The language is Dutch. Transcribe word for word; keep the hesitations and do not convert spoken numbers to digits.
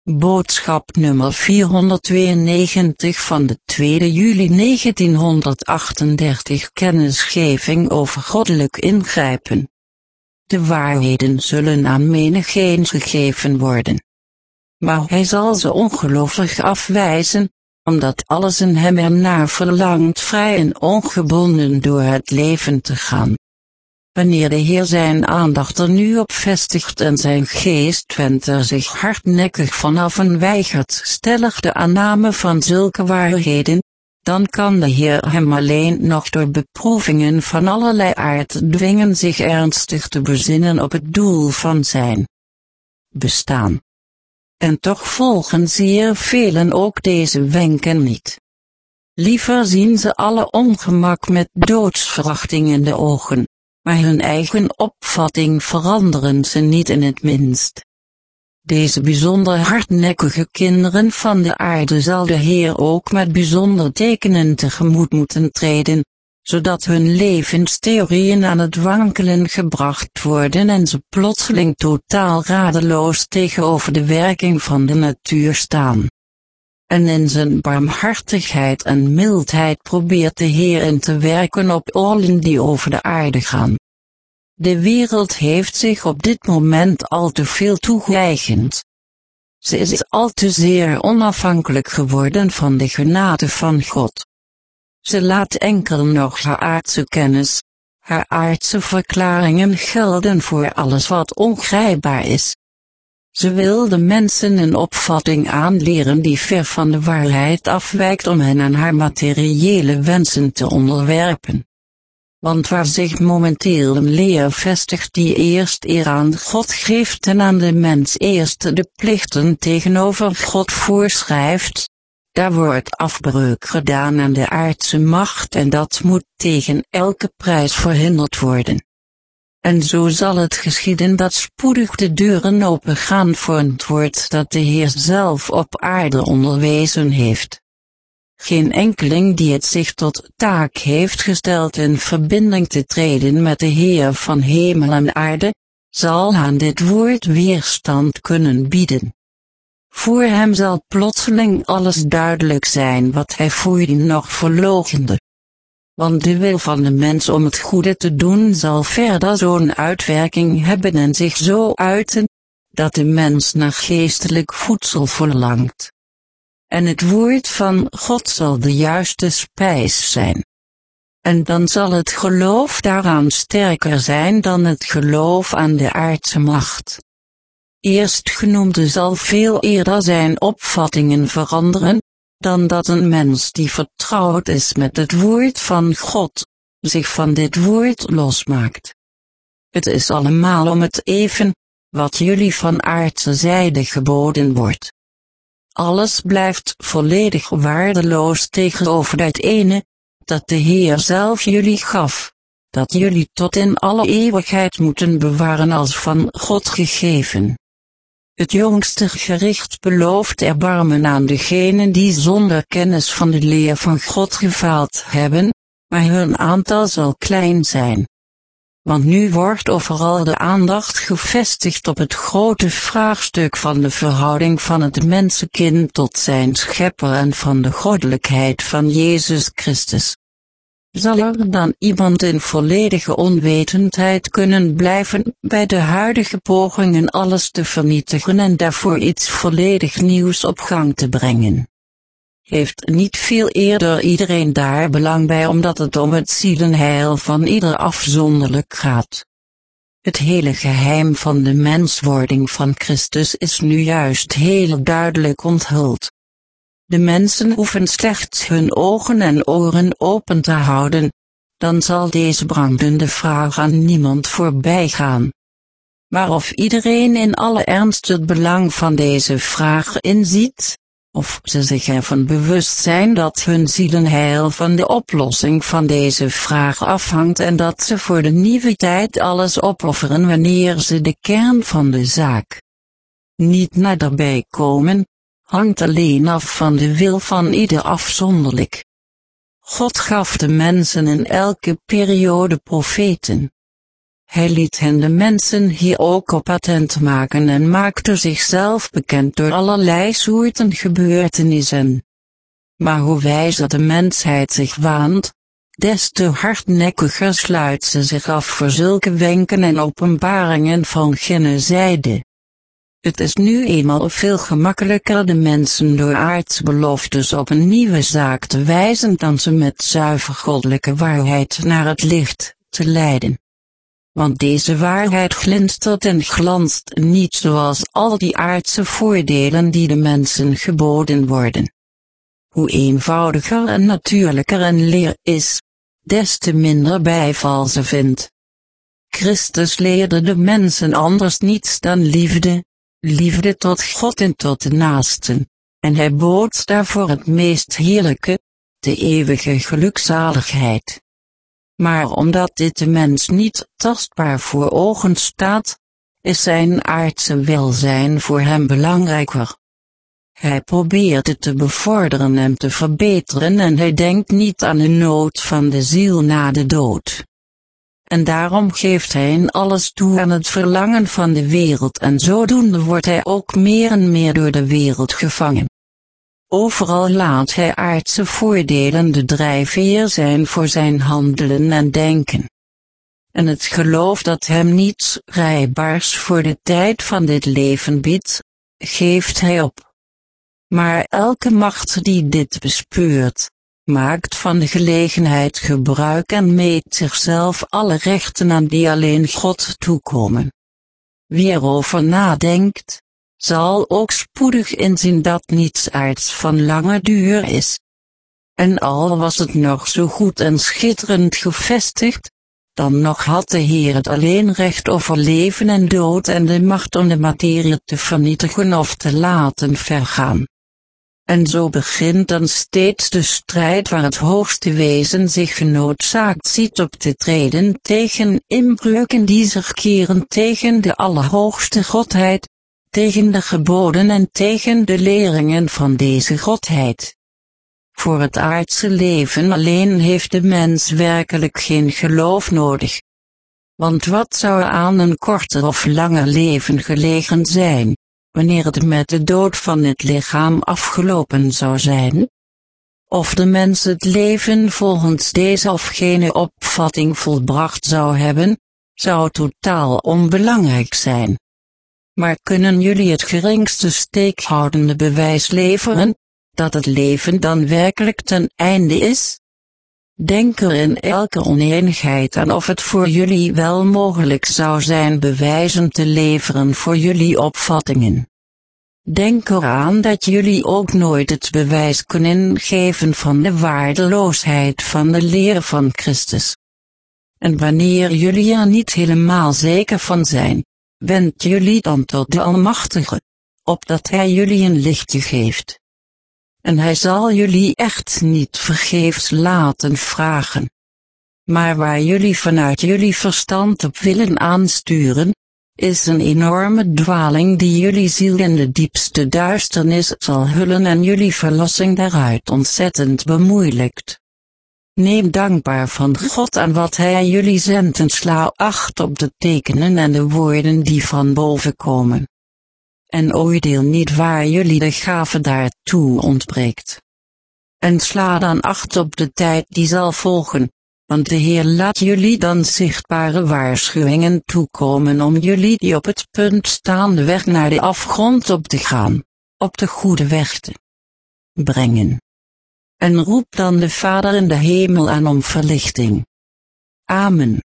Boodschap nummer vierhonderdtweeënnegentig van de tweede juli negentienhonderdachtendertig. Kennisgeving over goddelijk ingrijpen. De waarheden zullen aan menigeen gegeven worden. Maar hij zal ze ongelovig afwijzen, omdat alles in hem ernaar verlangt vrij en ongebonden door het leven te gaan. Wanneer de Heer zijn aandacht er nu op vestigt en zijn geest wendt er zich hardnekkig vanaf en weigert stellig de aanname van zulke waarheden, dan kan de Heer hem alleen nog door beproevingen van allerlei aard dwingen zich ernstig te bezinnen op het doel van zijn bestaan. En toch volgen zeer velen ook deze wenken niet. Liever zien ze alle ongemak met doodsverachting in de ogen, maar hun eigen opvatting veranderen ze niet in het minst. Deze bijzonder hardnekkige kinderen van de aarde zal de Heer ook met bijzonder tekenen tegemoet moeten treden, zodat hun levenstheorieën aan het wankelen gebracht worden en ze plotseling totaal radeloos tegenover de werking van de natuur staan. En in zijn barmhartigheid en mildheid probeert de Heer in te werken op allen die over de aarde gaan. De wereld heeft zich op dit moment al te veel toegeëigend. Ze is al te zeer onafhankelijk geworden van de genade van God. Ze laat enkel nog haar aardse kennis, haar aardse verklaringen gelden voor alles wat ongrijpbaar is. Ze wil de mensen een opvatting aanleren die ver van de waarheid afwijkt om hen aan haar materiële wensen te onderwerpen. Want waar zich momenteel een leer vestigt die eerst eer aan God geeft en aan de mens eerst de plichten tegenover God voorschrijft, daar wordt afbreuk gedaan aan de aardse macht en dat moet tegen elke prijs verhinderd worden. En zo zal het geschieden dat spoedig de deuren opengaan voor het woord dat de Heer zelf op aarde onderwezen heeft. Geen enkeling die het zich tot taak heeft gesteld in verbinding te treden met de Heer van hemel en aarde, zal aan dit woord weerstand kunnen bieden. Voor hem zal plotseling alles duidelijk zijn wat hij voordien nog verloochende. Want de wil van de mens om het goede te doen zal verder zo'n uitwerking hebben en zich zo uiten, dat de mens naar geestelijk voedsel verlangt. En het woord van God zal de juiste spijs zijn. En dan zal het geloof daaraan sterker zijn dan het geloof aan de aardse macht. Eerstgenoemde zal veel eerder zijn opvattingen veranderen, dan dat een mens die vertrouwd is met het woord van God, zich van dit woord losmaakt. Het is allemaal om het even, wat jullie van aardse zijde geboden wordt. Alles blijft volledig waardeloos tegenover het ene, dat de Heer zelf jullie gaf, dat jullie tot in alle eeuwigheid moeten bewaren als van God gegeven. Het jongste gericht belooft erbarmen aan degenen die zonder kennis van de leer van God gefaald hebben, maar hun aantal zal klein zijn. Want nu wordt overal de aandacht gevestigd op het grote vraagstuk van de verhouding van het mensenkind tot zijn schepper en van de goddelijkheid van Jezus Christus. Zal er dan iemand in volledige onwetendheid kunnen blijven bij de huidige pogingen alles te vernietigen en daarvoor iets volledig nieuws op gang te brengen? Heeft niet veel eerder iedereen daar belang bij omdat het om het zielenheil van ieder afzonderlijk gaat. Het hele geheim van de menswording van Christus is nu juist heel duidelijk onthuld. De mensen hoeven slechts hun ogen en oren open te houden, dan zal deze brandende vraag aan niemand voorbij gaan. Maar of iedereen in alle ernst het belang van deze vraag inziet, of ze zich ervan bewust zijn dat hun zielenheil van de oplossing van deze vraag afhangt en dat ze voor de nieuwe tijd alles opofferen wanneer ze de kern van de zaak niet naderbij komen, hangt alleen af van de wil van ieder afzonderlijk. God gaf de mensen in elke periode profeten. Hij liet hen de mensen hier ook op attent maken en maakte zichzelf bekend door allerlei soorten gebeurtenissen. Maar hoe wijzer de mensheid zich waant, des te hardnekkiger sluit ze zich af voor zulke wenken en openbaringen van gene zijde. Het is nu eenmaal veel gemakkelijker de mensen door aartsbeloftes op een nieuwe zaak te wijzen dan ze met zuiver goddelijke waarheid naar het licht te leiden. Want deze waarheid glinstert en glanst niet zoals al die aardse voordelen die de mensen geboden worden. Hoe eenvoudiger en natuurlijker een leer is, des te minder bijval ze vindt. Christus leerde de mensen anders niets dan liefde, liefde tot God en tot de naasten, en hij bood daarvoor het meest heerlijke, de eeuwige gelukzaligheid. Maar omdat dit de mens niet tastbaar voor ogen staat, is zijn aardse welzijn voor hem belangrijker. Hij probeert het te bevorderen en te verbeteren en hij denkt niet aan de nood van de ziel na de dood. En daarom geeft hij in alles toe aan het verlangen van de wereld en zodoende wordt hij ook meer en meer door de wereld gevangen. Overal laat hij aardse voordelen de drijfveer zijn voor zijn handelen en denken. En het geloof dat hem niets rijbaars voor de tijd van dit leven biedt, geeft hij op. Maar elke macht die dit bespeurt, maakt van de gelegenheid gebruik en meet zichzelf alle rechten aan die alleen God toekomen. Wie erover nadenkt, zal ook spoedig inzien dat niets aards van lange duur is. En al was het nog zo goed en schitterend gevestigd, dan nog had de Heer het alleen recht over leven en dood en de macht om de materie te vernietigen of te laten vergaan. En zo begint dan steeds de strijd waar het hoogste wezen zich genoodzaakt ziet op te treden tegen inbreuken die zich keren tegen de Allerhoogste Godheid, tegen de geboden en tegen de leringen van deze Godheid. Voor het aardse leven alleen heeft de mens werkelijk geen geloof nodig. Want wat zou aan een korter of langer leven gelegen zijn, wanneer het met de dood van het lichaam afgelopen zou zijn? Of de mens het leven volgens deze of gene opvatting volbracht zou hebben, zou totaal onbelangrijk zijn. Maar kunnen jullie het geringste steekhoudende bewijs leveren, dat het leven dan werkelijk ten einde is? Denk er in elke oneenigheid aan of het voor jullie wel mogelijk zou zijn bewijzen te leveren voor jullie opvattingen. Denk eraan dat jullie ook nooit het bewijs kunnen geven van de waardeloosheid van de leer van Christus. En wanneer jullie er niet helemaal zeker van zijn, wend jullie dan tot de Almachtige, opdat hij jullie een lichtje geeft. En hij zal jullie echt niet vergeefs laten vragen. Maar waar jullie vanuit jullie verstand op willen aansturen, is een enorme dwaling die jullie ziel in de diepste duisternis zal hullen en jullie verlossing daaruit ontzettend bemoeilijkt. Neem dankbaar van God aan wat hij jullie zendt en sla acht op de tekenen en de woorden die van boven komen. En oordeel niet waar jullie de gave daartoe ontbreekt. En sla dan acht op de tijd die zal volgen, want de Heer laat jullie dan zichtbare waarschuwingen toekomen om jullie die op het punt staan de weg naar de afgrond op te gaan, op de goede weg te brengen. En roep dan de Vader in de hemel aan om verlichting. Amen.